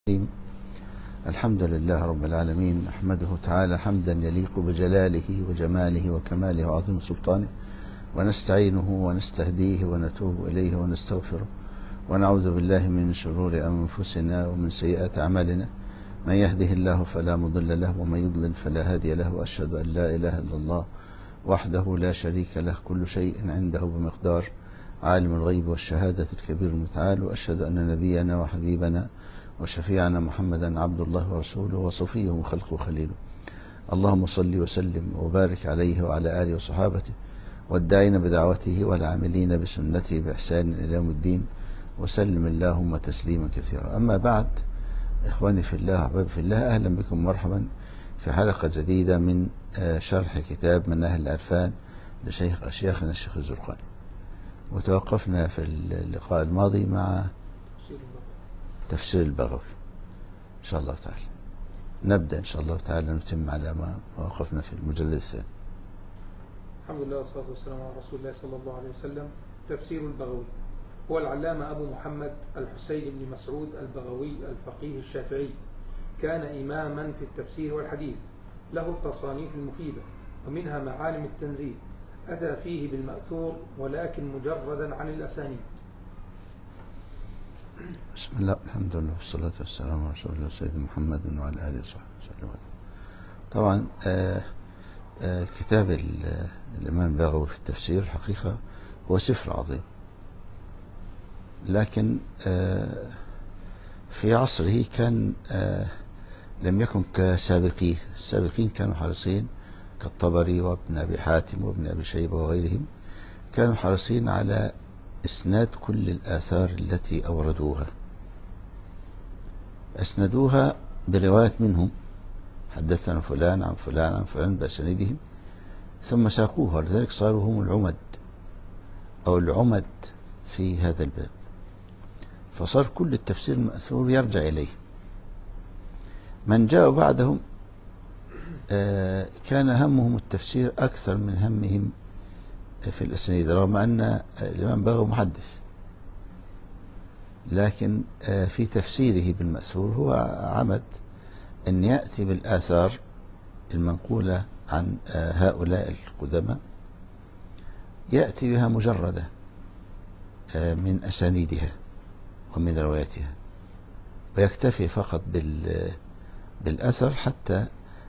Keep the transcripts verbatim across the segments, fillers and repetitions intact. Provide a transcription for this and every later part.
الحمد لله رب العالمين، نحمده تعالى حمدا يليق بجلاله وجماله وكماله وعظيم سلطانه، ونستعينه ونستهديه ونتوب إليه ونستغفره، ونعوذ بالله من شرور أنفسنا ومن سيئات أعمالنا. من يهده الله فلا مضل له، ومن يضلل فلا هادي له، وأشهد أن لا إله إلا الله وحده لا شريك له، كل شيء عنده بمقدار، عالم الغيب والشهادة الكبير المتعال. وأشهد أن نبينا وحبيبنا وشفيعنا محمدا عبد الله ورسوله وصفيه وخلقه وخليله. اللهم صل وسلم وبارك عليه وعلى آله وصحابته والداعين بدعوته والعاملين بسنته بإحسان إلى يوم الدين، وسلم اللهم تسليما كثيرا. أما بعد، إخواني في الله أحبابي في الله، أهلا بكم مرحبا في حلقة جديدة من شرح كتاب مناهل العرفان لشيخ أشياخنا الشيخ الزرقاني. وتوقفنا في اللقاء الماضي مع تفسير البغوي. إن شاء الله تعالى نبدأ إن شاء الله تعالى نتم على ما وقفنا في المجلد الثاني. الحمد لله والصلاة والسلام على رسول الله صلى الله عليه وسلم. تفسير البغوي هو العلامة أبو محمد الحسين بن مسعود البغوي الفقيه الشافعي، كان إماما في التفسير والحديث، له التصانيف المفيدة ومنها معالم التنزيل، أتى فيه بالمأثور ولكن مجردا عن الأسانيد. بسم الله الحمد لله والصلاة والسلام على رسول الله سيدنا محمد وعلى آله وصحبه وسلم. طبعا آآ آآ كتاب الإمام البغوي في التفسير الحقيقة هو سفر عظيم، لكن في عصره كان لم يكن كسابقيه. السابقين كانوا حريصين كالطبري وابن أبي حاتم وابن أبي شيبة وغيرهم، كانوا حريصين على إسناد كل الآثار التي أوردوها، أسندوها برواية منهم، حدثنا فلان عن فلان عن فلان بأسانيدهم، ثم ساقوها، لذلك صاروا هم العمد أو العمد في هذا الباب. فصار كل التفسير المأثور يرجع إليه. من جاء بعدهم كان همهم التفسير أكثر من همهم في الأسانيد، رغم أن الإمام بغوي محدث، لكن في تفسيره بالمأثور هو عمد أن يأتي بالآثار المنقولة عن هؤلاء القدماء، يأتي بها مجردة من أسانيدها ومن رواياتها، ويكتفي فقط بالأثر حتى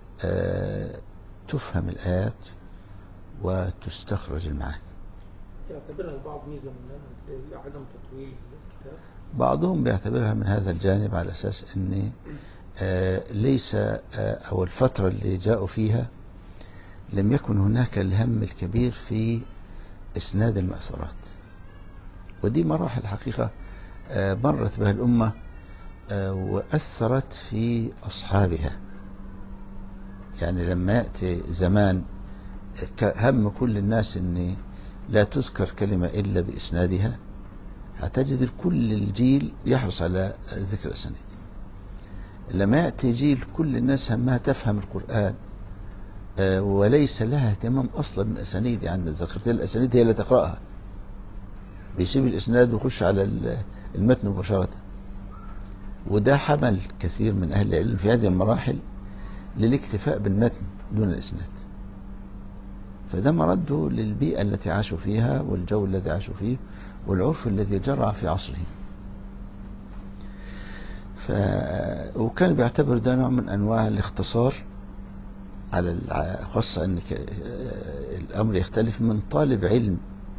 تفهم الآيات وتستخرج المعاني. يعتبرها البعض ميزة من عدم تطويل الكتاب، بعضهم بيعتبرها من هذا الجانب، على أساس أن ليس أو الفترة اللي جاءوا فيها لم يكن هناك الهم الكبير في إسناد المأثورات، ودي مراحل حقيقة مرت بها الأمة وأثرت في أصحابها. يعني لما يأتي زمان هم كل الناس أن لا تذكر كلمة إلا بإسنادها، هتجد كل الجيل يحرص على ذكر الأسانيد. لما يأتي جيل كل الناس همها تفهم القرآن وليس لها اهتمام أصلا من الأسانيد، يعني ذكرت الأسانيد هي اللي تقرأها، بيسيب الإسناد ويخش على المتن مباشرة. وده حمل كثير من أهل العلم في هذه المراحل للاكتفاء بالمتن دون الإسناد، فده مرده للبيئة التي عاشوا فيها والجو الذي عاشوا فيه والعرف الذي جرى في عصرهم. ف... وكان بيعتبر ده نوع من أنواع الاختصار، على الع... خاصة أن ك... الأمر يختلف من طالب علم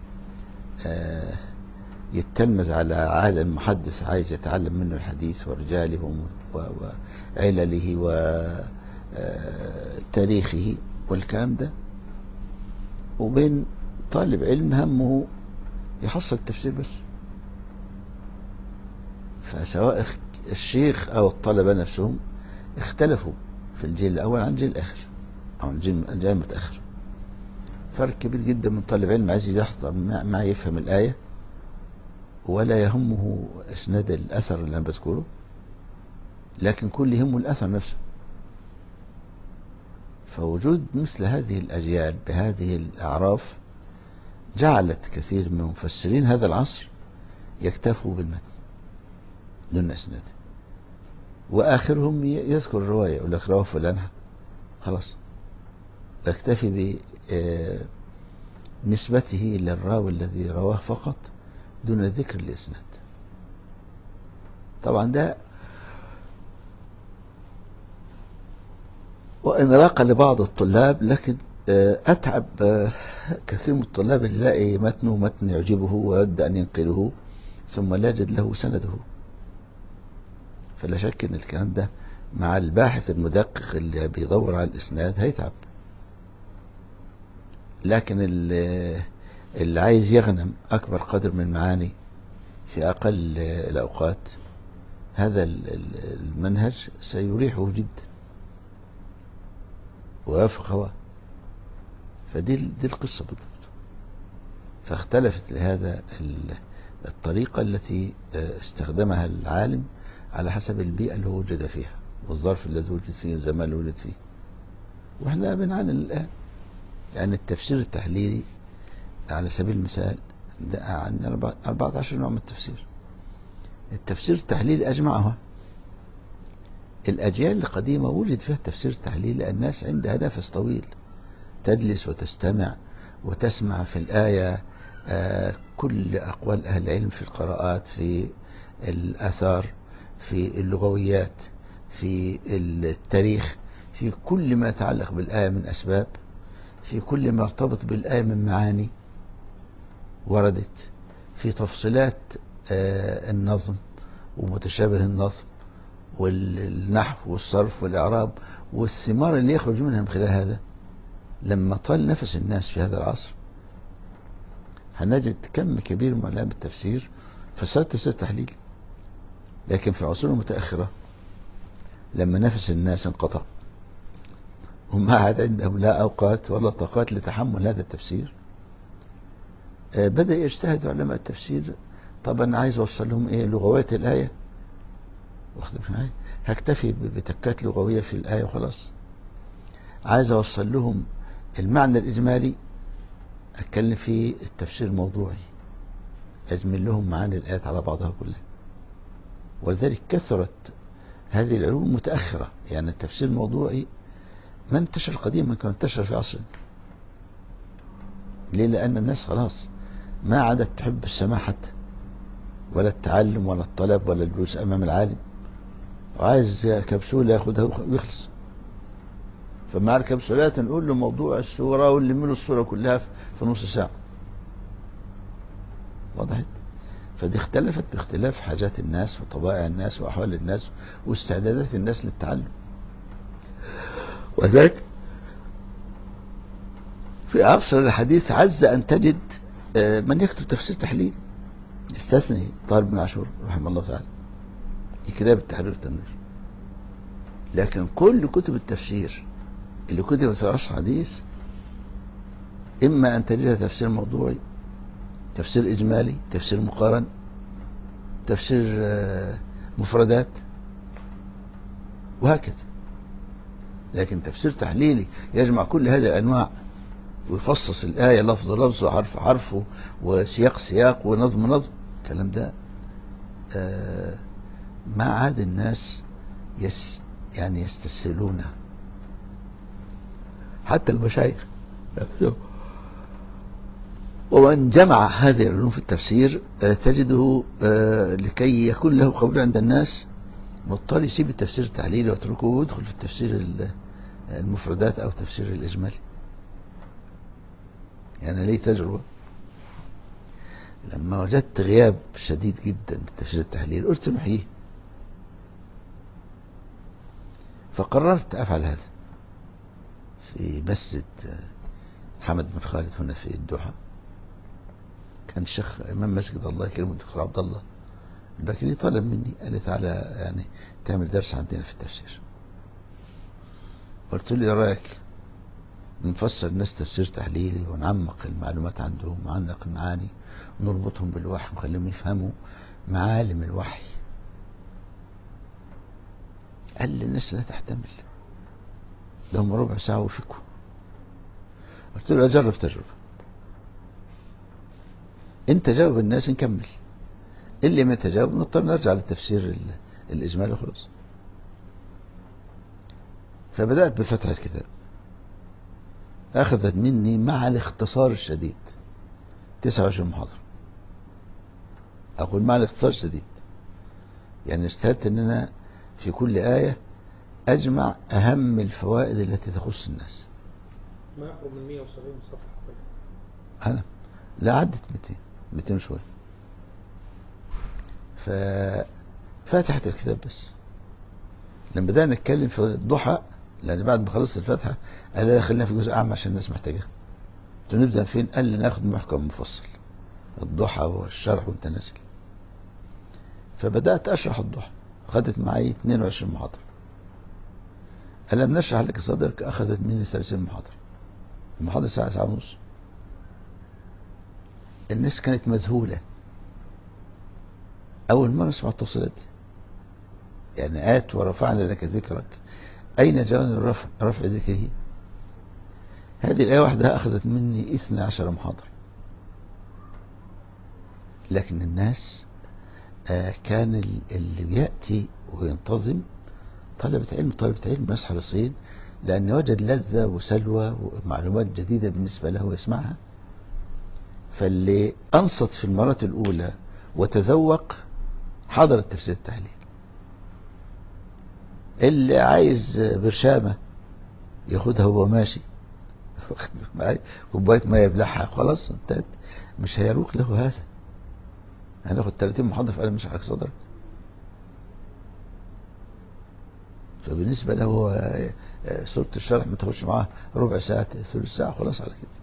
يتلمذ على عالم محدث عايز يتعلم منه الحديث ورجاله وعلله وتاريخه والكلام ده، وبين طالب علم همه يحصل التفسير بس. فسواء الشيخ أو الطلبة نفسهم اختلفوا في الجيل الأول عن الجيل الآخر أو الجيل المتأخر. فرق كبير جدا من طالب علم عايز يحضر ما يفهم الآية ولا يهمه إسناد الأثر اللي أنا بذكره، لكن كل يهمه الأثر نفسه. فوجود مثل هذه الأجيال بهذه الأعراف جعلت كثير من مفسرين هذا العصر يكتفوا بالمتن دون إسناد. وآخرهم يذكر الرواية يقول لك رواه فلان، خلاص يكتفي بنسبته إلى الراوي الذي رواه فقط دون ذكر الإسناد. طبعا ده وإن راق لبعض الطلاب، لكن أتعب كثير من الطلاب اللي يلاقي متنه متن يعجبه ويود أن ينقله ثم لا يجد له سنده. فلا شك أن الكلام ده مع الباحث المدقق اللي بيدور على الإسناد هيتعب. لكن اللي عايز يغنم أكبر قدر من المعاني في أقل الأوقات، هذا المنهج سيريحه جدا ويوافق هواه. فدي دي القصة بالضبط. فاختلفت لهذا الطريقة التي استخدمها العالم على حسب البيئة اللي هو وجد فيها والظرف الذي وجد فيه والزمان اللي وجد فيه. واحنا بنعاني الآن، لأن التفسير التحليلي على سبيل المثال عندنا أربعة عشر نوع من التفسير. التفسير التحليلي أجمعها الأجيال القديمة وجد فيها التفسير التحليلي. الناس عندها نفس طويل، تجلس وتستمع وتسمع في الآية كل أقوال أهل العلم في القراءات، في الآثار، في اللغويات، في التاريخ، في كل ما يتعلق بالآية من أسباب، في كل ما ارتبط بالآية من معاني وردت، في تفصيلات النظم ومتشابه النظم والنحو والصرف والإعراب والثمار اللي يخرج منها من خلال هذا. لما طال نفس الناس في هذا العصر هنجد كم كبير من علماء التفسير فسر تفسير تحليلي. لكن في عصور متأخرة لما نفس الناس انقطع وما عاد عندهم لا أوقات ولا طاقات لتحمل هذا التفسير، بدأ يجتهد علماء التفسير. طبعا عايز أوصل لهم إيه؟ لغويات الآية، هكتفي بتكات لغوية في الآية وخلاص. عايز أوصل لهم المعنى الإجمالي، أتكلم في التفسير الموضوعي، أجمل لهم معاني الآيات على بعضها كلها. ولذلك كثرت هذه العلوم متأخرة. يعني التفسير الموضوعي ما انتشر قديما كان انتشر في عصر. ليه؟ لأن الناس خلاص ما عادت تحب السماع حتى، ولا التعلم ولا الطلب ولا الجلوس أمام العالم، وعايز كبسولة ياخدها ويخلص. فمع الكبسولات نقول له موضوع السورة واللي منه السورة كلها في نص ساعة. وضحت؟ فدي اختلفت باختلاف حاجات الناس وطبائع الناس وأحوال الناس واستعدادات الناس للتعلم. وذلك في عصر الحديث عز أن تجد من يكتب تفسير تحليل، استثني طالب بن عاشور رحمه الله تعالى في كتاب التحرير والتنوير. لكن كل كتب التفسير اللي كتبت في العصر الحديث إما أن تجدها تفسير موضوعي، تفسير إجمالي، تفسير مقارن، تفسير مفردات، وهكذا. لكن تفسير تحليلي يجمع كل هذه الأنواع ويفصص الآية لفظ لفظ وحرف حرف وسياق سياق ونظم نظم، الكلام ده ما عاد الناس يس يعني يستسهلونه، حتى المشايخ. ومن جمع هذه العلوم في التفسير تجده لكي يكون له قبول عند الناس مضطر يسيب التفسير التحليلي ويتركه ويدخل في التفسير المفردات أو تفسير الإجمالي. يعني لي تجربة لما وجدت غياب شديد جدا بالتفسير التحليلي قلت نحييه، فقررت أفعل هذا في مسجد حمد بن خالد هنا في الدوحة. كان الشيخ إمام مسجد الله يكرمه الدكتور عبد الله البكري طلب مني، قال لي تعالى يعني تعمل درس عندنا في التفسير. قلت له ايه رايك نفسر الناس تفسير تحليلي ونعمق المعلومات عندهم ونعمق المعاني ونربطهم بالوحي ونخليهم يفهموا معالم الوحي. قال لي الناس لا تحتمل، لهم ربع ساعة وفكوا. قلت له أجرب تجربة، انت جاوب الناس نكمل، اللي ما تجاوب نضطر نرجع للتفسير الإجمالي خلاص. فبدأت بفتح الكتاب، أخذت مني مع الاختصار الشديد تسعة وعشرين محاضرة. أقول مع الاختصار الشديد، يعني اجتهدت أن أنا في كل آية أجمع أهم الفوائد التي تخص الناس. ما يقرب من مئة وسبعين صفحة. أنا لا عدت مئتين مئتين شوية. ففتحت الكتاب بس. لما بدأنا نتكلم في الضحى، لأن بعد ما خلصت الفاتحة قال لي خلينا في جزء أعمى عشان الناس محتاجها. نبدأ فين؟ قال لي ناخد محكم مفصل، الضحى والشرح وانت نازل. فبدأت أشرح الضحى، أخذت معي اثنين وعشرين محاضرة. ألم نشرح لك صدرك أخذت مني ثلاثين محاضرة. المحاضرة ساعة ساعة ونص. الناس كانت مذهولة، أول مرة أسمع التفصيلات دي. يعني آت ورفعنا لك ذكرك، أين جانب رفع, رفع ذكره؟ هذه الآية واحدة أخذت مني اثني عشر محاضرة. لكن الناس آه كان اللي بيأتي وينتظم طلبة علم طلبة علم ناس حريصين، لأن وجد لذة وسلوى ومعلومات جديدة بالنسبة له يسمعها. فاللي أنصت في المرة الأولى وتذوق حضر التفسير التحليل. اللي عايز برشامة ياخدها وهو ماشي كوباية ما يبلعها خلاص انتهت، مش هيروق له هذا. هناخد ثلاثين محاضرة في قلم مش حرك صدرك. فبالنسبة له سورة الشرح ما تاخدش معاه ربع ساعة ثلث ساعة خلاص على كده.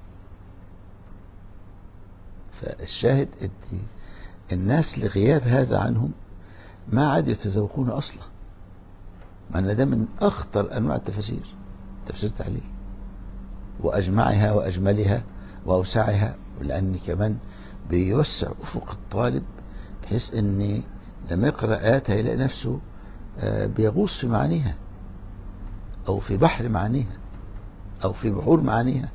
فالشاهد الناس لغياب هذا عنهم ما عاد يتذوقون أصلا، مع أن ده من أخطر أنواع التفاسير، تفسير تحليل، وأجمعها وأجملها وأوسعها، ولأن كمان بيوسع أفق الطالب بحيث أن لما يقرأ آيات هيلاقي نفسه بيغوص في معانيها أو في بحر معانيها أو في بحور معانيها.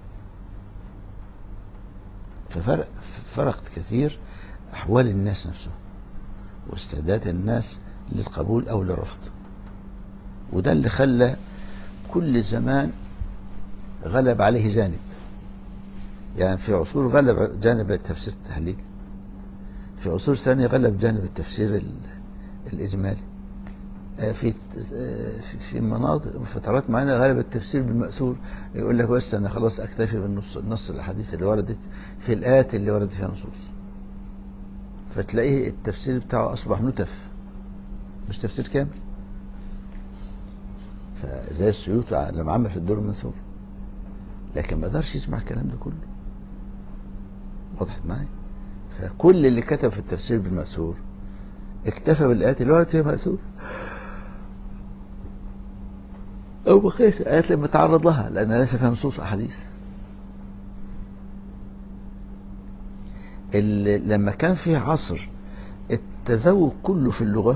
ففرق فرقت كثير أحوال الناس نفسهم واستعداد الناس للقبول أو للرفض. وده اللي خلى كل زمان غلب عليه جانب. يعني في عصور غلب جانب التفسير التحليل، في عصور ثانية غلب جانب التفسير الإجمالي، في في مناطق فترات معينة غلب التفسير بالمأثور. يقول لك بس أنا خلاص أكتفي بالنص نص الأحاديث اللي وردت في الآيات اللي وردت فيها نصوص، فتلاقيه التفسير بتاعه أصبح نتف مش تفسير كامل. فزي السيوطي لما عمل في الدور المنثور، لكن ما قدرش يسمع الكلام ده كله. وضحت معي؟ فكل اللي كتب في التفسير بالمأثور اكتفى بالآيات اللي وردت فيها مأثور، أو بقية الآيات لما تعرض لها لأنها ليس فيها نصوص أحاديث. لما كان في عصر التذوق كله في اللغة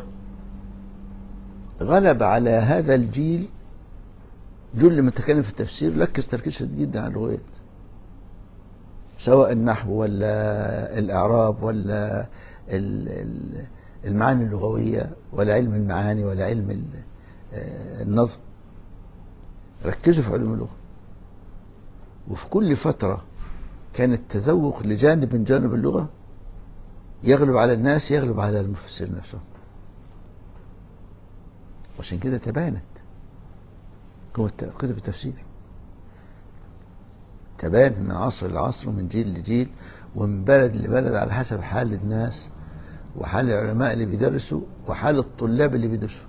غلب على هذا الجيل جل متكلم في التفسير ركز تركيز شديد جدا على اللغات، سواء النحو ولا الإعراب ولا المعاني اللغوية ولا علم المعاني ولا علم النظم. ركزوا في علم اللغة. وفي كل فترة كان التذوق لجانب من جانب اللغة يغلب على الناس، يغلب على المفسرين نفسهم. وعشان كده تباينت كتب التفسير، تباينت من عصر لعصر ومن جيل لجيل ومن بلد لبلد على حسب حال الناس وحال العلماء اللي بيدرسوا وحال الطلاب اللي بيدرسوا.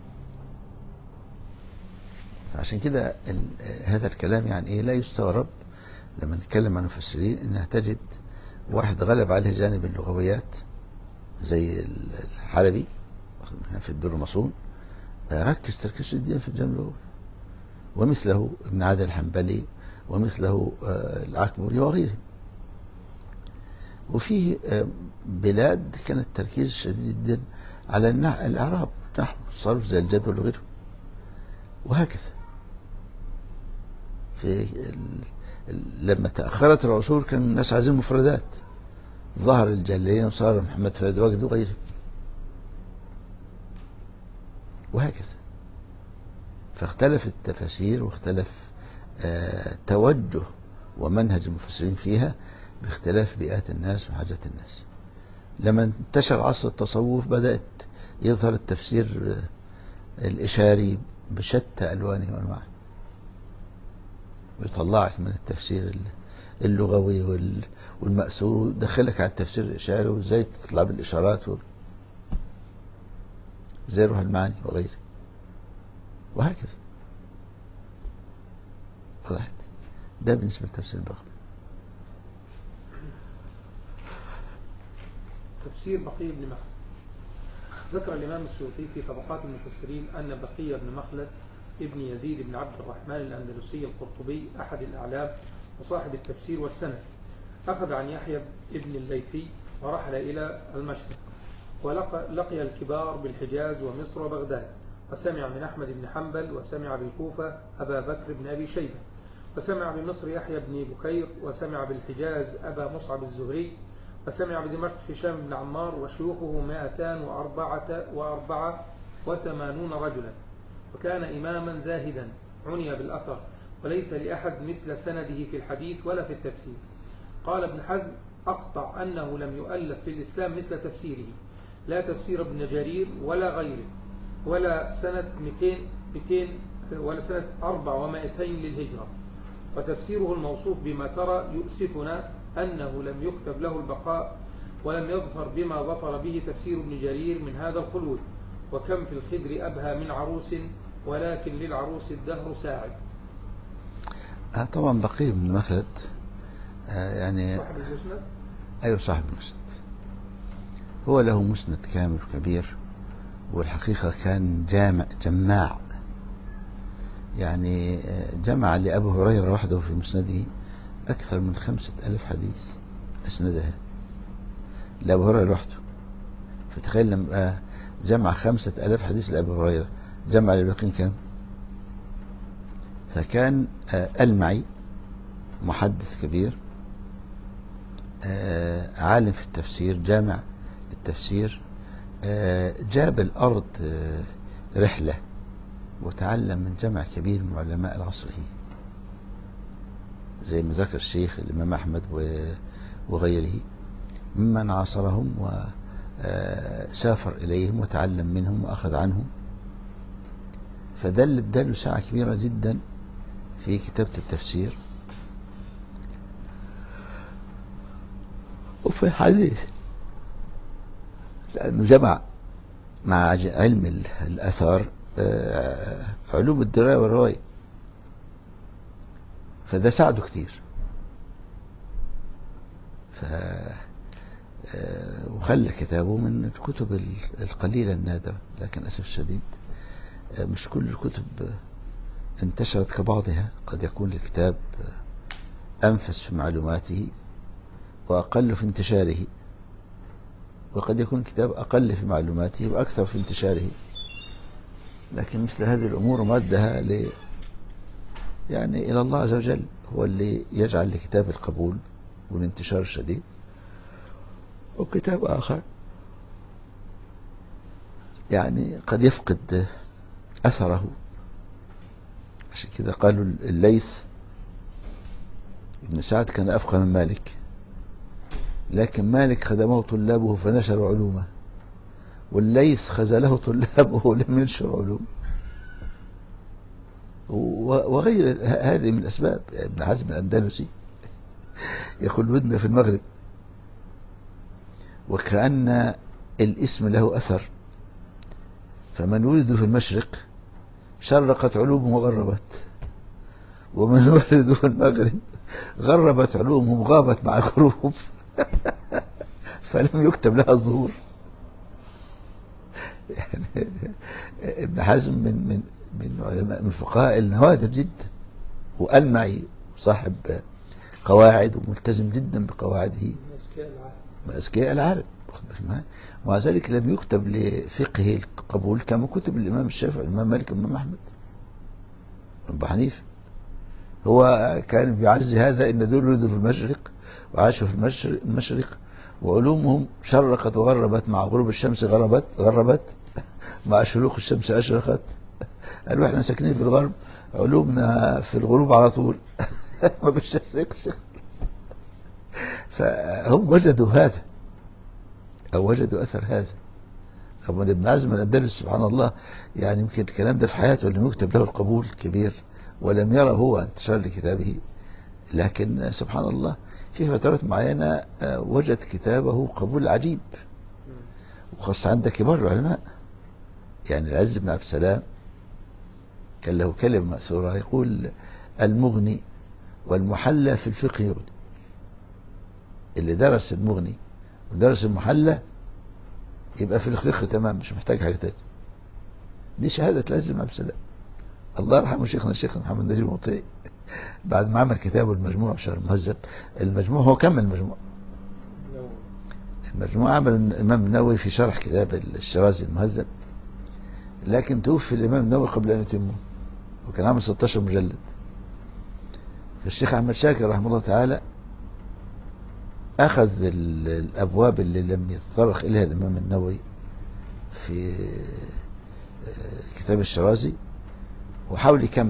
عشان كده هذا الكلام يعني ايه لا يستغرب لما نتكلم عن المفسرين انها تجد واحد غلب عليه جانب اللغويات زي الحلبي في الدر المصون، ركز تركيز شديد في الجانب اللغوي، ومثله ابن عادل الحنبلي ومثله العكبري وغيره. وفيه بلاد كانت تركيز شديد جدا على الإعراب نحو الصرف زي الجدول وغيره. وهكذا في لما تأخرت العصور كان الناس عايزين مفردات، ظهر الجليين وصار محمد فريد واجد وغيره. وهكذا فاختلف التفاسير واختلف آه توجه ومنهج المفسرين فيها باختلاف بيئات الناس وحاجات الناس. لما انتشر عصر التصوف بدأت يظهر التفسير الإشاري بشتى ألوانه وأنواعه، ويطلعك من التفسير اللغوي والمأثور ودخلك على التفسير الإشاري، وإزاي تطلع بالإشارات وإزاي روح المعاني وغيره، وهكذا. واحد ده بالنسبة لتفسير البغوي. تفسير بقي بن مخلد. ذكر الإمام السيوطي في طبقات المفسرين أن بقي بن مخلد ابن يزيد بن عبد الرحمن الأندلسي القرطبي أحد الأعلام وصاحب التفسير والسند، أخذ عن يحيى بن الليثي ورحل إلى المشرق، ولقي الكبار بالحجاز ومصر وبغداد، وسمع من أحمد بن حنبل، وسمع بالكوفة أبا بكر بن أبي شيبة، وسمع بمصر يحيى بن بكير، وسمع بالحجاز أبا مصعب الزهري، وسمع بدمشق هشام بن عمار، وشيوخه مائتان وأربعة وأربعة وثمانون رجلا، وكان إماما زاهدا عني بالأثر، وليس لأحد مثل سنده في الحديث ولا في التفسير. قال ابن حزم: أقطع أنه لم يؤلف في الإسلام مثل تفسيره، لا تفسير ابن جرير ولا غيره، ولا سنة مئتين ولا سنة أربع ومائتين للهجرة. وتفسيره الموصوف بما ترى يؤسفنا أنه لم يكتب له البقاء، ولم يظفر بما ظفر به تفسير ابن جرير من هذا الخلود. وكم في الخدر أبهى من عروس، ولكن للعروس الدهر ساعد. آه طبعا بقي بن مخلد آه يعني صاحب المسند. أيوة صاحب المسند، هو له مسند كامل كبير، والحقيقة كان جامع جماع، يعني جمع لأبو هريرة وحده في مسنده أكثر من خمسة ألف حديث أسندها لأبو هريرة وحده. فتخيل لما جمع خمسة ألف حديث لأبو هريرة، جمع للباقين كم؟ فكان المعي محدث كبير، عالم في التفسير، جامع التفسير، جاب الأرض رحلة وتعلم من جمع كبير من علماء العصر، زي ما ذكر الشيخ الإمام أحمد وغيره ممن عاصرهم وسافر إليهم وتعلم منهم وأخذ عنهم. فدل اداله ساعة كبيرة جدا في كتابة التفسير وفي الحديث، لأنه جمع مع علم الأثار علوم الدراية والرواية، فده ساعده كتير. ف وخلى كتابه من الكتب القليلة النادرة، لكن أسف الشديد مش كل الكتب انتشرت كبعضها. قد يكون الكتاب أنفس في معلوماته وأقل في انتشاره، وقد يكون كتاب أقل في معلوماته وأكثر في انتشاره. لكن مثل هذه الأمور مادها ل يعني إلى الله عز وجل، هو اللي يجعل لكتاب القبول والانتشار الشديد، وكتاب آخر يعني قد يفقد أثره. عشان كده قالوا الليث ابن سعد كان أفقه من مالك، لكن مالك خدمه طلابه فنشروا علومه، والليث خذله طلابه لم ينشر علوم، وغير هذه من الأسباب. ابن حزم الأندلسي يقول ولدنا في المغرب، وكأن الاسم له أثر، فمن ولدوا في المشرق شرقت علومهم وغربت، ومن ولدوا في المغرب غربت علومهم غابت مع الغروب فلم يكتب لها الظهور. يعني ابن حزم من من من علماء من الفقهاء النوادر جدا، وألمعي صاحب قواعد وملتزم جدا بقواعده، من أذكياء العالم. ومع ذلك لم يكتب لفقه القبول كما كتب الإمام الشافعي والإمام مالك والإمام أحمد وأبو حنيفة. هو كان بيعزي هذا إن دول ولدوا في المشرق وعاشوا في المشرق، وعلومهم شرقت وغربت، مع غروب الشمس غربت غربت مع شروق الشمس أشرقت، قالوا احنا ساكنين في الغرب، علومنا في الغروب على طول ما بنشرقش. فهم وجدوا هذا او وجدوا اثر هذا. طبعا ابن عزم الأندلس سبحان الله، يعني يمكن الكلام ده في حياته لم يكتب له القبول الكبير، ولم يرى هو انتشار لكتابه، لكن سبحان الله في فترات معينة وجد كتابه قبول عجيب، وخاصة عند كبار العلماء. يعني العز بن عبد السلام كان له كلمة مأثورة يقول: المغني والمحلى في الفقه يغني. اللي درس المغني ودرس المحلى يبقى في الفقه تمام، مش محتاج حاجة تانية. دي شهادة العز بن عبد السلام، الله يرحمه شيخنا الشيخ محمد نجيب المطيعي، بعد ما عمل كتابه المجموع في شرح المهذب. المجموع هو كمل المجموع، المجموع عمل الإمام النووي في شرح كتاب الشرازي المهذب، لكن توفي الإمام النووي قبل أن يتمه، وكان عامل ستاشر مجلد. فالشيخ أحمد شاكر رحمه الله تعالى أخذ الأبواب اللي لم يتطرق إليها الإمام النووي في كتاب الشرازي وحاول يكمل،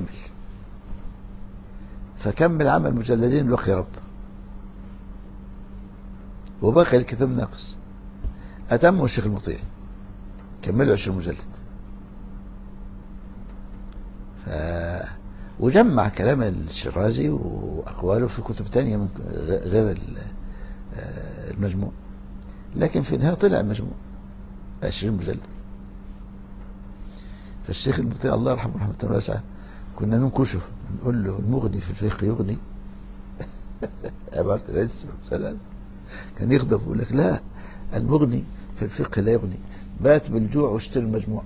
فكمل عمل مجلدين لقي رب، وبقي الكتاب ناقص. أتمه الشيخ المطيعي كمله عشرين مجلد. ف... وجمع كلام الشرازي وأقواله في كتب تانية من غير المجموع، لكن في النهاية طلع المجموع عشرين مجلد. فالشيخ المطيعي الله يرحمه رحمة واسعة كنا ننكشه نقول له: المغني في الفقه يغني. عبارة العز سلام كان يغضب ويقول لك: لا، المغني في الفقه لا يغني، بات بالجوع واشتري المجموع.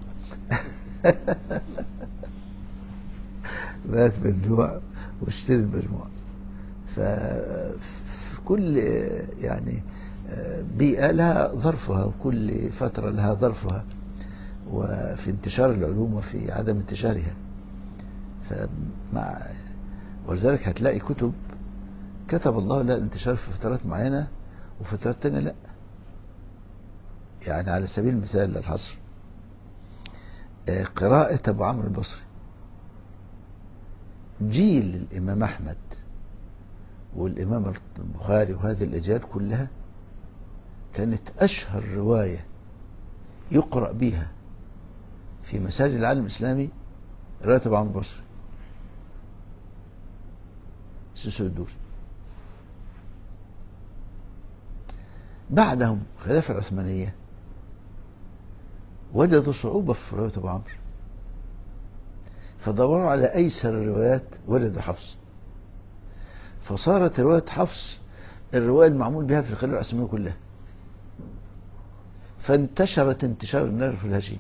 بات بالجوع واشتري المجموع. ففي كل يعني بيئة لها ظرفها، وكل فترة لها ظرفها، وفي انتشار العلوم وفي عدم انتشارها. فمع ولذلك هتلاقي كتب كتب الله لها انتشار في فترات معينة وفترات تانية لا. يعني على سبيل المثال للحصر، قراءة أبو عمرو البصري، جيل الإمام أحمد والإمام البخاري وهذه الأجيال كلها كانت أشهر رواية يقرأ بها في مساجد العالم الإسلامي رواية أبو عمرو البصري سلسلة الدوري. بعدهم خلافة العثمانية وجدوا صعوبة في رواية أبو عمرو، فدوروا على أيسر الروايات وجدوا حفص، فصارت رواية حفص الرواية المعمول بها في الخلافة العثمانية كلها، فانتشرت انتشار النار في الهشيم.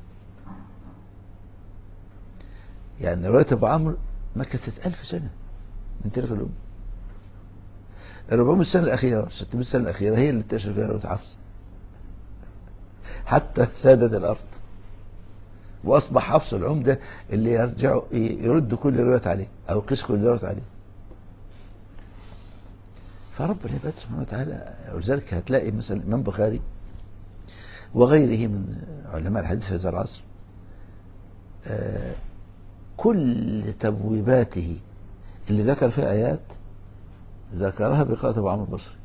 يعني رواية أبو عمرو مكثت ألف سنة من تلك الأمة. الربعمائة سنة الأخيرة ستمائة سنة الأخيرة هي اللي انتشر فيها رواية حفص حتى سادت الأرض، وأصبح حفص العمدة اللي يرجع يرد كل رواية عليه أو يقيس كل رواية عليه. فرب العباد سبحانه وتعالى. ولذلك هتلاقي مثلا الإمام البخاري وغيره من علماء الحديث في هذا العصر كل تبويباته اللي ذكر فيها آيات ذكرها بقراءة أبو عمرو البصري،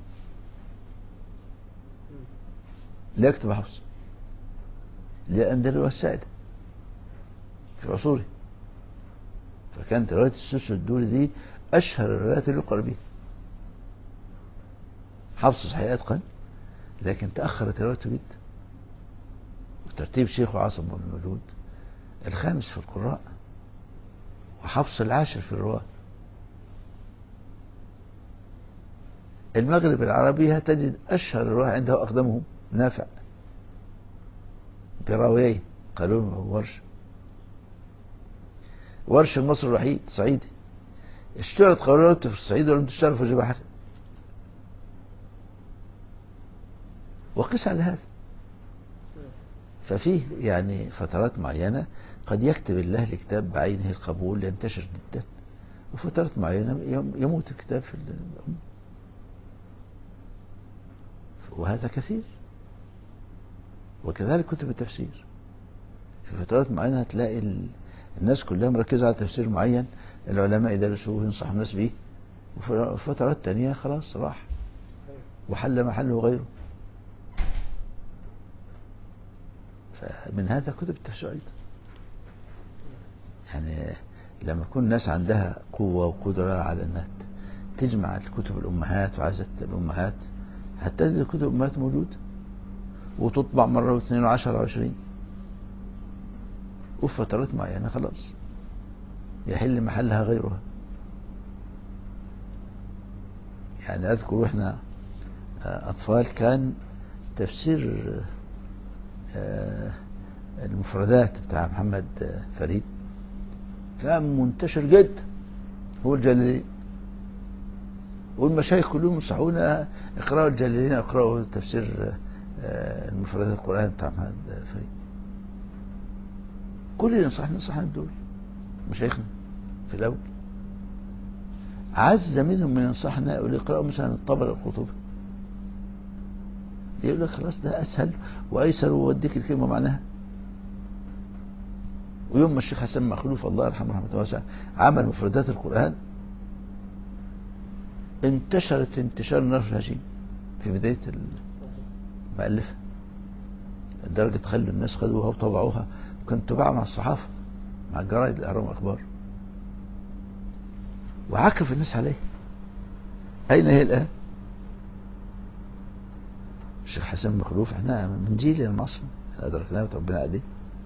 لا يكتب حفص، لأن ده الرواية السائدة في عصوره. فكانت رواية السلسلة الدوري دي أشهر الروايات اللي يقرأ بها. حفص صحيح أتقن، لكن تأخرت روايته جدا. وترتيب شيخه عاصم بن موجود الخامس في القراء، وحفص العاشر في الرواة. المغرب العربية تجد أشهر الرواة عنده أقدمهم نافع براويين قالوا ورش. ورش المصري الوحيد صعيدي، اشتهرت قراءته في الصعيد ولم تشتهر في البحر. وقس على هذا. ففيه يعني فترات معينة قد يكتب الله الكتاب بعينه القبول ينتشر جدا، وفترات معينة يموت الكتاب في الأمة، وهذا كثير. وكذلك كتب التفسير في فترات معينة هتلاقي الناس كلها مركزة على تفسير معين العلماء يدرسوه وينصحوا الناس به، وفي فترات تانية خلاص راح وحل محله غيره. فمن هذا كتب التفسير أيضا، يعني لما يكون الناس عندها قوة وقدرة على أنها تجمع الكتب الأمهات وعزة الأمهات، حتى هذه الكتب الأمهات موجودة وتطبع مرة واثنين وعشرة وعشرين، وفي فترات معينة خلاص يحل محلها غيرها. يعني أذكر إحنا أطفال كان تفسير المفردات بتاع محمد فريد كان منتشر جدا، هو الجلالين، والمشايخ كلهم ينصحونا اقرأوا الجلالين، اقرأوا تفسير المفردات القرآن بتاع محمد فريد. كل اللي ينصحنا نصحنا بدول مشايخنا في الأول. عز منهم من ينصحنا يقول اقرأوا مثلا الطبري القرطبي، يقول لك خلاص ده أسهل وأيسر ووديك الكلمة معناها. ويوم ما الشيخ حسن مخلوف الله يرحمه رحمة واسعة عمل مفردات القرآن، انتشرت انتشار نار الهشيم في بداية المؤلفة، لدرجة خلوا الناس خدوها وطبعوها، وكانت تباع مع الصحافة مع الجرائد الأهرام والأخبار، وعكف الناس عليه. أين هي الآن؟ الشيخ حسن مخلوف احنا من جيل المصر أدركناه وتربينا عليه،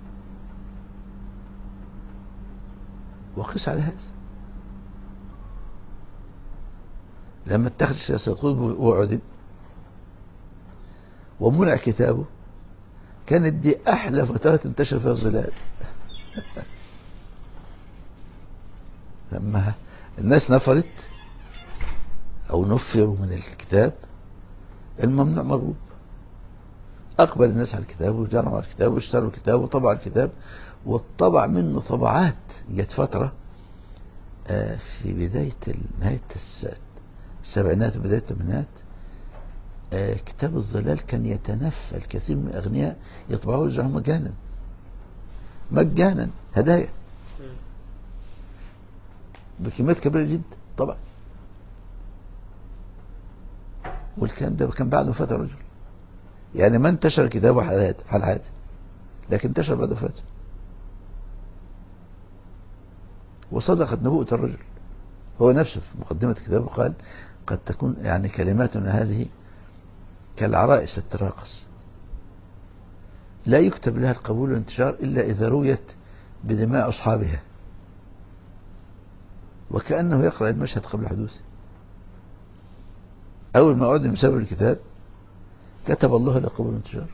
وقس على هذا. لما اتخذ سياسة القطب وعدم ومنع كتابه، كانت دي أحلى فترات انتشر فيها الظلال. لما الناس نفرت أو نفروا من الكتاب، الممنوع مرغوب، أقبل الناس على الكتاب وجرموا على الكتاب واشتروا الكتاب وطبعوا الكتاب، والطبع منه طبعات. جت فترة في بداية نهاية السبعينات وبداية الثمانينات كتاب الظلال كان يتنفى الكثير من الأغنياء يطبعوه ويوزعوه مجانا مجانا هدايا بكميات كبيرة جدا طبعا. والكلام ده كان بعد وفاة الرجل، يعني ما انتشر كتابه حال حياته، لكن انتشر بعد وفاته. وصدقت نبوءة الرجل، هو نفسه في مقدمة كتابه قال قد تكون يعني كلماتنا هذه كالعرائس التراقص لا يكتب لها القبول والانتشار إلا إذا رويت بدماء أصحابها، وكأنه يقرأ المشهد قبل حدوثه. أول ما أعدم بسبب الكتاب كتب الله له قبول والانتشار.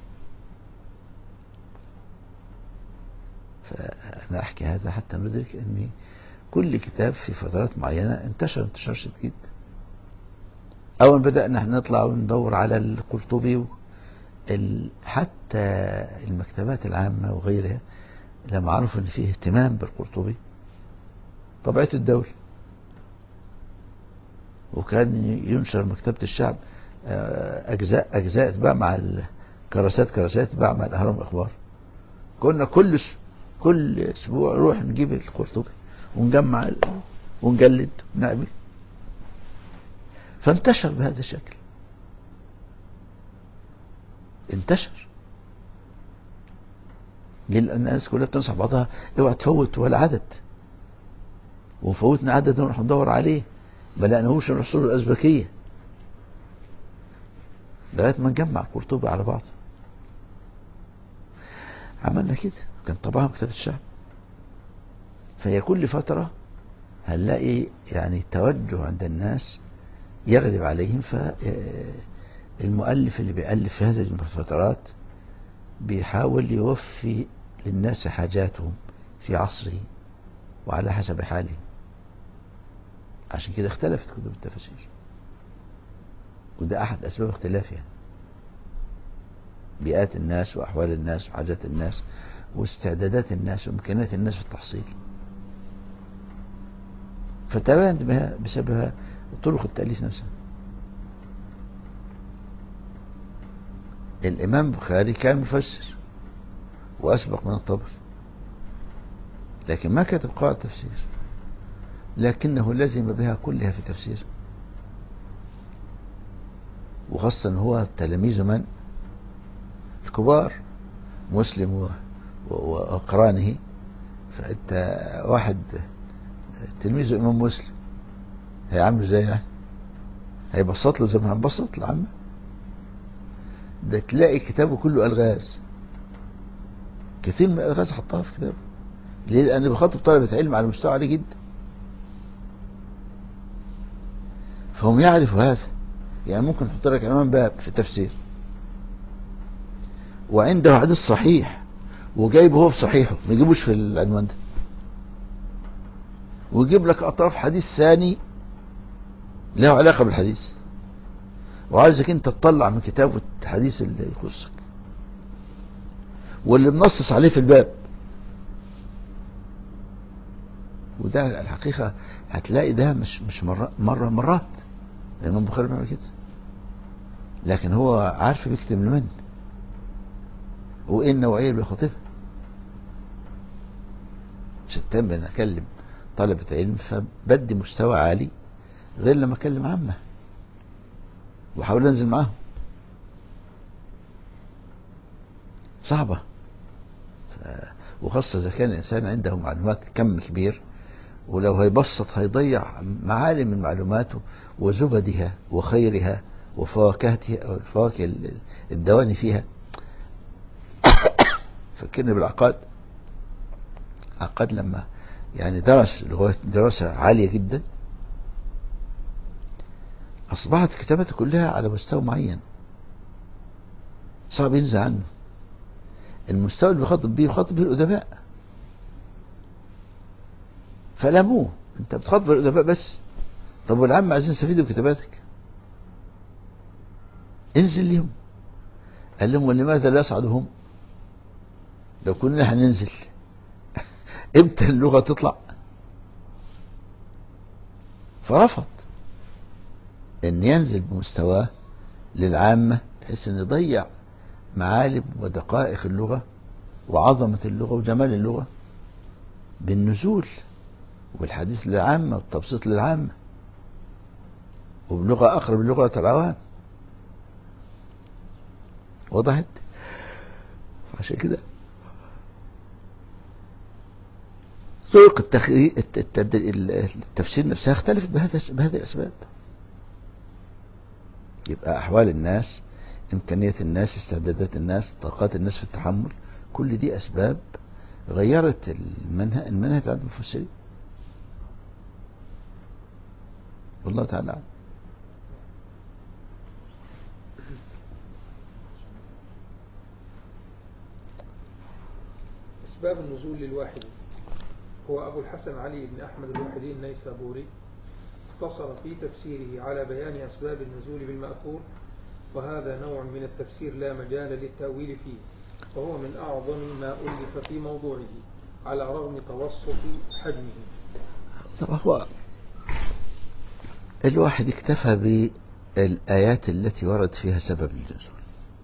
فأنا أحكي هذا حتى ندرك أن كل كتاب في فترات معينة انتشر انتشار شديد جدا. أول بدأنا احنا نطلع وندور على القرطبي، حتى المكتبات العامة وغيرها لما عرفوا أن فيه اهتمام بالقرطبي طبعته الدولة، وكان ينشر مكتبة الشعب أجزاء أجزاء تباع مع الكراسات كراسات تباع مع الأهرام والأخبار. كنا كل كل أسبوع نروح نجيب القرطبي ونجمع ونجلد ونعمل، فانتشر بهذا الشكل، انتشر. الناس كلها بتنصح بعضها اوعى تفوت ولا عدد، وفوتنا عدد نروح ندور عليه ما لقيناهوش العصور الأزبكية لغاية ما نجمع قرطبي على بعض. عملنا كده، كان طبعا مكتبة الشعب. فهي كل فترة هنلاقي يعني توجه عند الناس يغلب عليهم، فالمؤلف اللي بيألف في هذه الفترات بيحاول يوفي للناس حاجاتهم في عصره وعلى حسب حاله. عشان كده اختلفت كتب التفاسير، وده أحد أسباب اختلافها، بيئات الناس وأحوال الناس وحاجات الناس واستعدادات الناس وإمكانيات الناس في التحصيل. فتباينت بها بسببها طرق التأليف نفسها. الإمام البخاري كان مفسر وأسبق من الطبري، لكن ما كتب قواعد تفسير، لكنه لزم بها كلها في تفسير، وخاصة هو تلاميذ من الكبار، مسلم و- و- وأقرانه. فأنت واحد تلميذ الإمام مسلم هيعمل ازاي يعني؟ هيبسط له زي ما هنبسط لعمه؟ ده تلاقي كتابه كله ألغاز، كثير من الألغاز حطها في كتابه. ليه؟ لأنه بيخاطب طلبة علم على مستوى عالي جدا، فهم يعرفوا هذا. يعني ممكن يحط لك عنوان باب في التفسير وعنده حديث صحيح وجايبه هو في صحيحه، ما يجيبوش في العنوان ده، ويجيب لك أطراف حديث ثاني له علاقة بالحديث، وعايزك انت تطلع من كتابه الحديث اللي يخصك واللي منصص عليه في الباب. وده الحقيقة هتلاقي ده مش مش مرة مرة مرات الإمام البخاري بيعمل كده، لكن هو عارف بيكتب لمن وايه النوعية اللي بيخاطبها. عشان بنا اكلم طلبة علم فبدي مستوى عالي غير لما اكلم عامة وحاول انزل معاهم، صعبة. وخاصة اذا كان الانسان عنده معلومات كم كبير، ولو هيبسط هيضيع معالم من معلوماته وزبدها وخيرها وفواكهتها او الفواكه الدواني فيها. فكرني بالعقاد. عقاد لما يعني درس لغاية دراسة عالية جدا، أصبحت كتابته كلها على مستوى معين صعب ينزل عنه. المستوى اللي بيخاطب بيه يخاطب بيه الأدباء، فلاموه أنت بتخاطب الأدباء بس. طب والعامة عايزين يستفيدوا بكتاباتك، انزل لهم. قال لهم ولماذا لا يصعدهم؟ لو كنا هننزل امتى اللغة تطلع؟ فرفض ان ينزل بمستواه للعامة بحيث ان يضيع معالم ودقائق اللغة وعظمة اللغة وجمال اللغة بالنزول والحديث للعامة والتبسيط للعامة وبلغة اقرب للغة العوام. وضحت؟ عشان كده طرق التفسير نفسها اختلفت بهذه الأسباب. يبقى أحوال الناس، إمكانية الناس، استعدادات الناس، طاقات الناس في التحمل، كل دي أسباب غيرت المنهج المنهج عند المفسرين. والله تعالى عنه. أسباب النزول للواحد. هو أبو الحسن علي بن أحمد الوحيدي النيسابوري اقتصر في تفسيره على بيان أسباب النزول بالمأثور، وهذا نوع من التفسير لا مجال للتأويل فيه، وهو من أعظم ما ألف في موضوعه على رغم توسط حجمه. هو الواحد اكتفى بالآيات التي ورد فيها سبب النزول،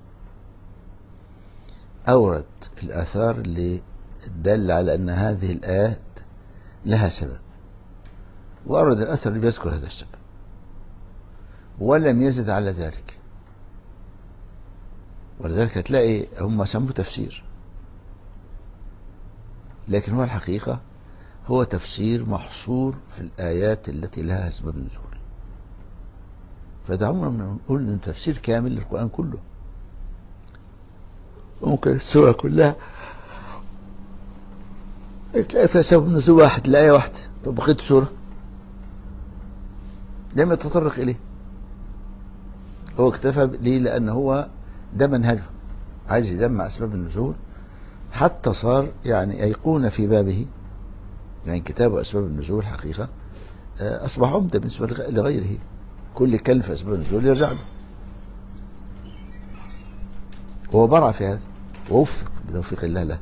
أورد الآثار اللي دل على أن هذه الآيات لها سبب، وأورد الأثر اللي بيذكر هذا السبب، ولم يزد على ذلك. ولذلك تلاقي هم سموا تفسير، لكن هو الحقيقة هو تفسير محصور في الآيات التي لها سبب نزول. فده عمرنا نقول إنه تفسير كامل للقرآن كله. ممكن السورة كلها تلاقي فيها سبب نزول واحد لآية واحدة، طب بقية السورة لم يتطرق إليه. هو اكتفى ليه؟ لأن هو ده منهجه، عايز يجمع أسباب النزول، حتى صار يعني أيقونة في بابه. يعني كتاب أسباب النزول حقيقة أصبح عمدة بالنسبة لغيره، كل كلمة في أسباب النزول يرجع له، وهو برع في هذا ووفق بتوفيق الله له.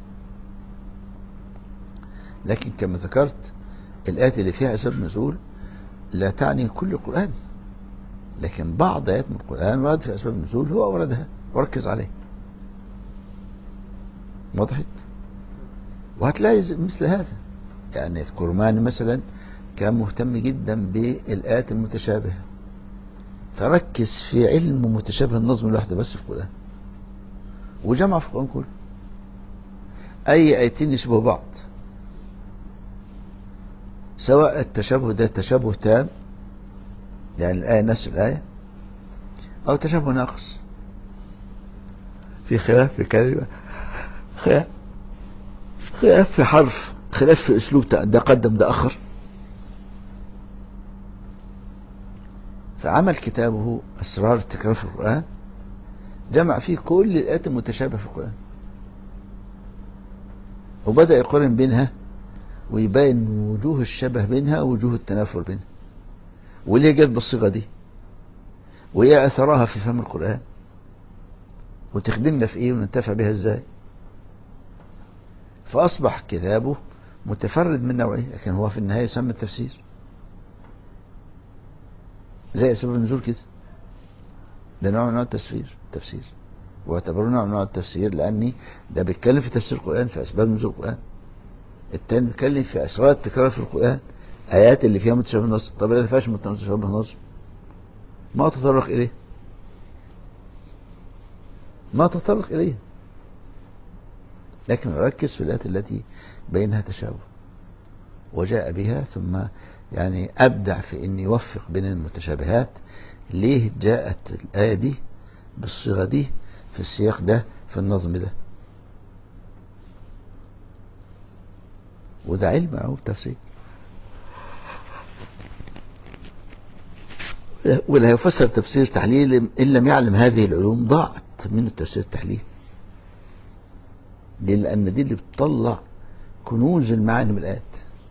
لكن كما ذكرت الآيات اللي فيها أسباب نزول لا تعني كل القرآن، لكن بعض آيات من القرآن ورد في أسباب النزول هو أوردها وركز عليه. وضحت؟ وهتلاقي مثل هذا يعني الكرماني مثلا كان مهتم جدا بالآيات المتشابهة، فركز في علم متشابه النظم لوحده بس في القرآن، وجمع في القرآن كله أي آيتين يشبهوا بعض، سواء التشابه ده تشابه تام يعني الآية نفس الآية، أو تشابه ناقص في خلاف في كلمة، خلاف خلاف في حرف، خلاف في أسلوب، ده قدم ده أخر. فعمل كتابه أسرار التكرار في القرآن، جمع فيه كل الآيات المتشابهة في القرآن، وبدأ يقارن بينها ويبين وجوه الشبه بينها ووجوه التنافر بينها، وليه جت بالصيغة دي، وإيه أثرها في فهم القرآن، وتخدمنا في إيه وننتفع بها إزاي. فأصبح كتابه متفرد من نوعه، لكن هو في النهاية يسمى التفسير، زي سبب النزول كده، ده نوع من انواع التفسير التفسير واعتبره نوع من انواع التفسير، لأني ده بيتكلم في تفسير القرآن، في أسباب نزول القرآن. التاني بيتكلم في أسرار التكرار في القرآن، آيات اللي فيها متشابه نص. طب اللي ما فيهاش متشابه نص ما تطرق إليه، ما تطرق إليه، لكن ركز في الآيات التي بينها تشابه وجاء بها، ثم يعني أبدع في أن يوفق بين المتشابهات. ليه جاءت الآية دي بالصيغة دي في السياق ده في النظم ده؟ وده علم أو تفسير، ولا يفسر تفسير تحليل إن لم يعلم هذه العلوم ضاعت من التفسير التحليل. ليه؟ لأن دي اللي بتطلع كنوز المعاني من الآيات،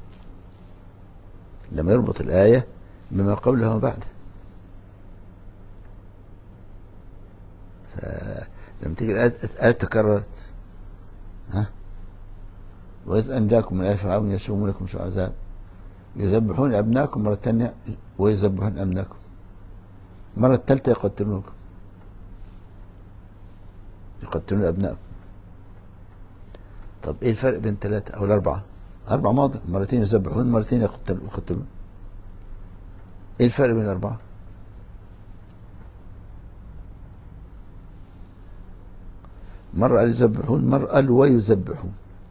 لما يربط الآية بما قبلها وما بعدها. فلما تيجي الآية تكررت، ها، وإذ أنجاكم من آل فرعون يسومونكم سوء العذاب يذبحون أبناءكم، مرة ثانية ويذبحون أبناءكم، مرة ثالثة يقتلونكم يقتلون أبناءكم. طب إيه الفرق بين ثلاثة أو الأربعة؟ أربع مواضع، مرتين يذبحون مرتين يقتلون. إيه الفرق بين الأربعة؟ مرة قال يذبحون، مرة قال ويذبحون.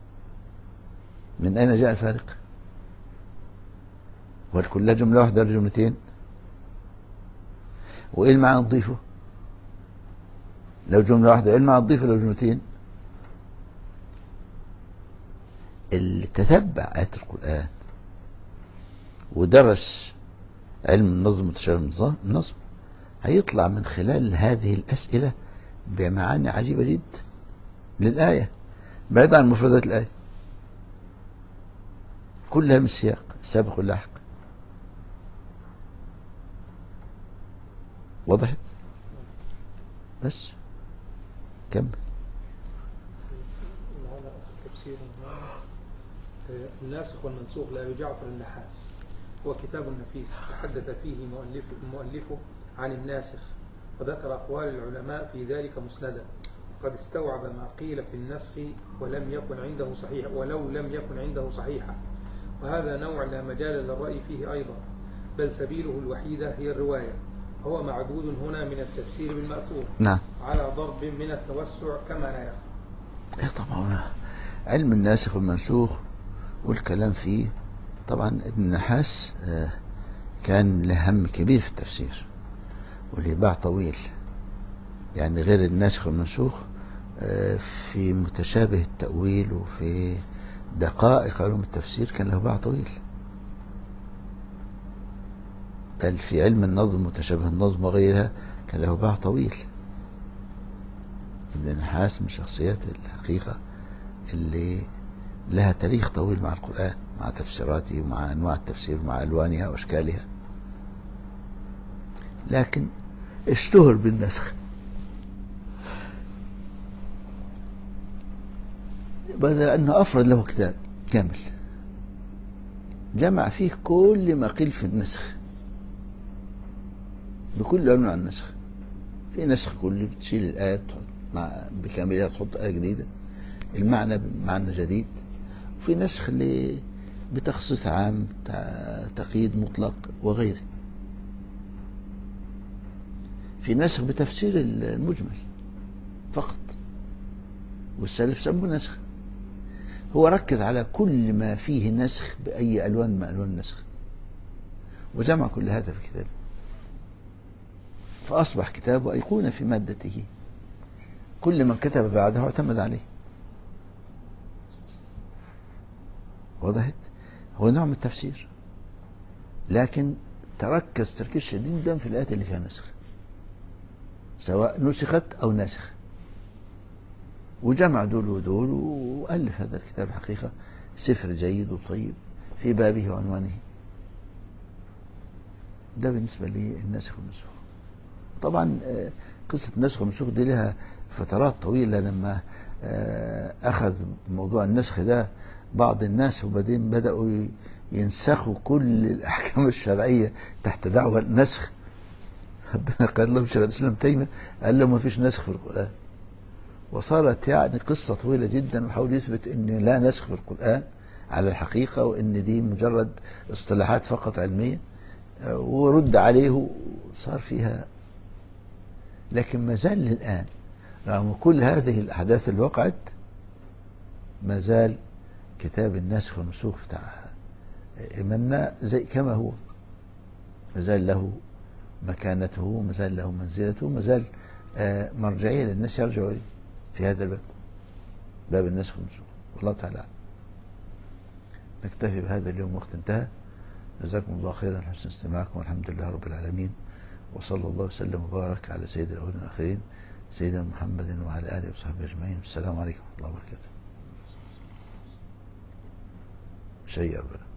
من أين جاء الفارق؟ وهل كلها جملة واحدة ولا جملتين؟ وإيه المعنى نضيفه؟ لو جملة واحدة إيه المعنى نضيفه لو جملتين؟ اللي تتبع آيات القرآن ودرس علم النظم وتشابه النظم هيطلع من خلال هذه الأسئلة بمعاني عجيبة جدا للآية، بعيد عن مفردات الآية، كلها من السياق السابق واللاحق. وضحت؟ بس كمل. الناسخ والمنسوخ لأبي جعفر النحاس هو كتاب نفيس تحدث فيه مؤلف مؤلفه عن الناسخ، وذكر أقوال العلماء في ذلك مسندا، قد استوعب ما قيل في النسخ ولم يكن عنده صحيح ولو لم يكن عنده صحيحا، وهذا نوع لا مجال للرأي فيه أيضا، بل سبيله الوحيدة هي الرواية. هو معدود هنا من التفسير بالمأثور، نعم، على ضرب من التوسع كما لا يخفى. طبعا علم الناسخ والمنسوخ والكلام فيه، طبعا ابن النحاس كان له هم كبير في التفسير وله باع طويل، يعني غير الناسخ والمنسوخ في متشابه التأويل وفي دقائق علوم التفسير كان له باع طويل، بل في علم النظم متشابه النظم وغيرها كان له باع طويل. ابن النحاس من شخصيات الحقيقة اللي لها تاريخ طويل مع القرآن، مع تفسيراته ومع أنواع التفسير ومع ألوانها وأشكالها، لكن اشتهر بالنسخ، بدل أنه أفرد له كتاب كامل جمع فيه كل ما قيل في النسخ بكل أنواع النسخ. في نسخ كله بتشيل الآية مع بكاملها تحط آية جديدة، المعنى بمعنى جديد. وفي نسخ اللي بتخصيص عام، تقييد مطلق وغيره. في نسخ بتفسير المجمل فقط، والسلف سموه نسخ. هو ركز على كل ما فيه نسخ بأي ألوان من ألوان النسخ، وجمع كل هذا في كتابه، فأصبح كتابه أيقونة في مادته. كل من كتب بعده اعتمد عليه. وضحت؟ هو نوع من التفسير، لكن تركز تركيز شديدا في الآيات اللي فيها نسخ، سواء نسخت أو ناسخ، وجمع دول ودول، وألف هذا الكتاب حقيقة سفر جيد وطيب في بابه وعنوانه. ده بالنسبة للنسخ والنسوخ. طبعا قصة النسخ والنسوخ دي لها فترات طويلة. لما أخذ موضوع النسخ ده بعض الناس، وبعدين بدأوا ينسخوا كل الأحكام الشرعية تحت دعوة النسخ. قال لهم شيخ الإسلام تيمية قال لهم ما فيش نسخ في القرآن، وصارت يعني قصة طويلة جدا، وحاول يثبت أن لا نسخ في القرآن على الحقيقة، وأن دي مجرد اصطلاحات فقط علمية، ورد عليه وصار فيها. لكن ما زال الآن رغم كل هذه الأحداث اللي وقعت، ما زال كتاب النسخ والنسوخ بتاع إيماننا زي كما هو، ما زال له مكانته، ما زال له منزلته، ما زال مرجعية للناس يرجعوا إليه في هذا الباب، باب النسخ والنسوخ. والله تعالى أعلم. نكتفي بهذا اليوم، وقت انتهى. جزاكم الله خيرا حسن استماعكم، والحمد لله رب العالمين، وصلى الله وسلم وبارك على سيد الأولين والآخرين سيدنا محمد وعلى آله وصحبه أجمعين. السلام عليكم ورحمة الله وبركاته. شيء أربعة.